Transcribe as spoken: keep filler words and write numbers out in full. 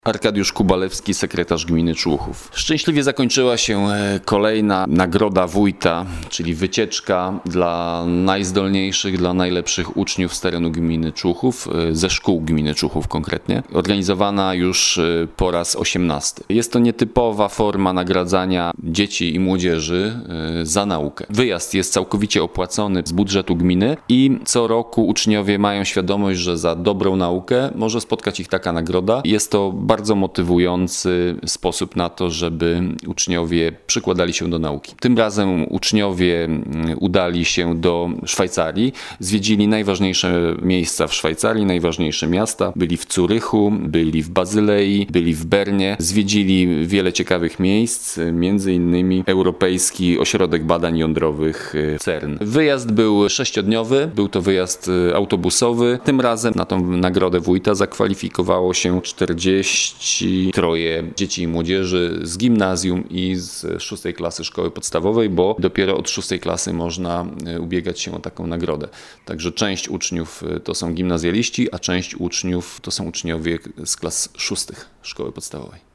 Arkadiusz Kubalewski, sekretarz gminy Człuchów. Szczęśliwie zakończyła się kolejna nagroda wójta, czyli wycieczka dla najzdolniejszych, dla najlepszych uczniów z terenu gminy Człuchów, ze szkół gminy Człuchów konkretnie, organizowana już po raz osiemnasty. Jest to nietypowa forma nagradzania dzieci i młodzieży za naukę. Wyjazd jest całkowicie opłacony z budżetu gminy i co roku uczniowie mają świadomość, że za dobrą naukę może spotkać ich taka nagroda. Jest to bardzo motywujący sposób na to, żeby uczniowie przykładali się do nauki. Tym razem uczniowie udali się do Szwajcarii, zwiedzili najważniejsze miejsca w Szwajcarii, najważniejsze miasta. Byli w Zurychu, byli w Bazylei, byli w Bernie. Zwiedzili wiele ciekawych miejsc, między innymi Europejski Ośrodek Badań Jądrowych CERN. Wyjazd był sześciodniowy, był to wyjazd autobusowy. Tym razem na tą nagrodę wójta zakwalifikowało się czterdzieści troje dzieci i młodzieży z gimnazjum i z szóstej klasy szkoły podstawowej, bo dopiero od szóstej klasy można ubiegać się o taką nagrodę. Także część uczniów to są gimnazjaliści, a część uczniów to są uczniowie z klas szóstych szkoły podstawowej.